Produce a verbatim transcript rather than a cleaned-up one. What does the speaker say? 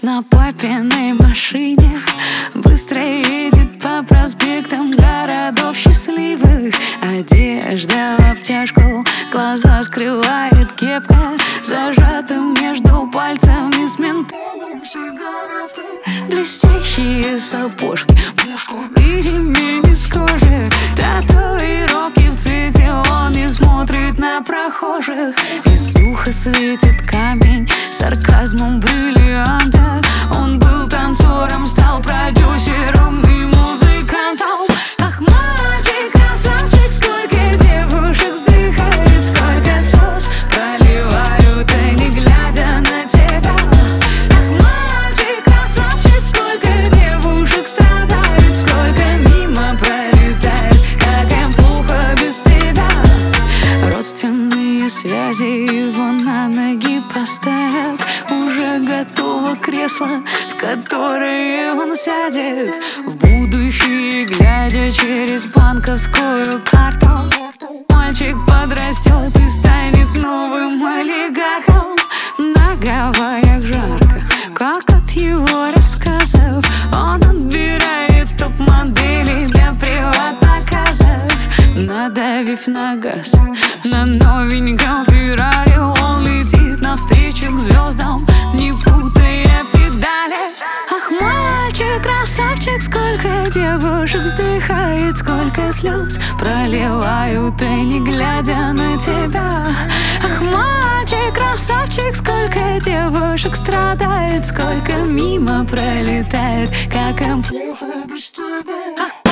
на папиной машине, быстро едет по проспектам городов счастливых. Одежда в обтяжку, глаза скрывает кепка, зажатым между пальцами с ментолом сигареткой. Блестящие сапожки и ремень из кожи, татуировки в цвете, он не смотрит на прохожих. Из уха светит камень сарказмом бриллианта. Он был танцором, стал продюсером и музыкантом. Ах, мальчик, красавчик, сколько девушек вздыхает, сколько слез проливают они, глядя на тебя. Ах, мальчик, красавчик, сколько девушек страдают, сколько мимо пролетает, как им плохо без тебя. Родственные связи его на ноги поставят, уже готово кресло, в которое он сядет в будущее, глядя через банковскую карту. Мальчик подрастет и станет новым олигархом. На Гавайях жарко, как от его рассказов. Он отбирает топ-модели для приват-показов. Надавив на газ на новеньком Феррари, он летит навстречу к звездам, не путая педали. Ах, мальчик, красавчик, сколько девушек вздыхает, сколько слез проливают они, глядя на тебя. Ах, мальчик, красавчик, сколько девушек страдает, сколько мимо пролетает, как им плохо без тебя.